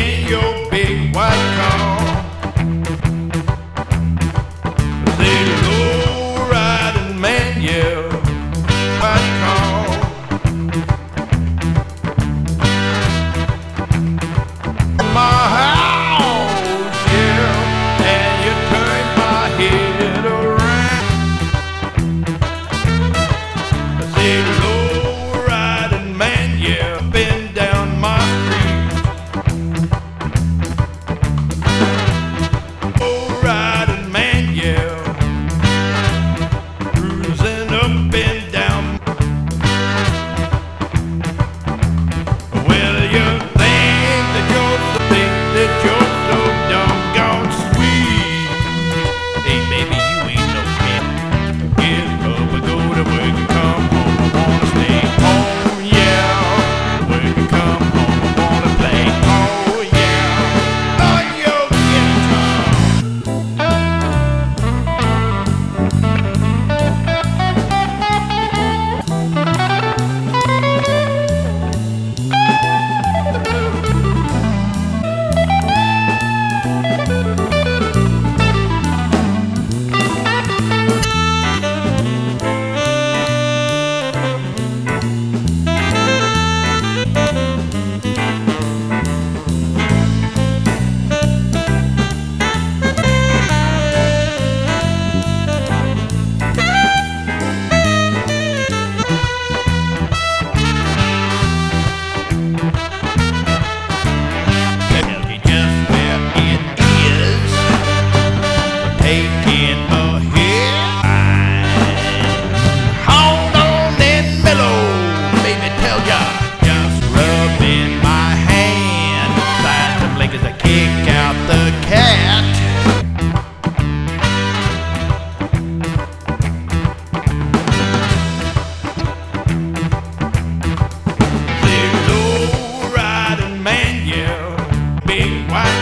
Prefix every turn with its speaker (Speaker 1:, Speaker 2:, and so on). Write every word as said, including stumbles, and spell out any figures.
Speaker 1: in your big white car. The low riding man, yeah, white car. My house, yeah, and you turn my head around. The low riding man, yeah, been down my street. Low riding man, yeah, cruising up and down. Well, you think that you're so, think that you're so doggone sweet. Hey, baby, you ain't no kid. Get up and go to work and come home. I wanna stay home, yeah. Work and come home. I wanna play. Oh, yeah. On your taking a hit. Hold on and mellow, baby, tell ya. Just rubbing my hand inside some Lakers to kick out the cat. The low riding man, yeah, big white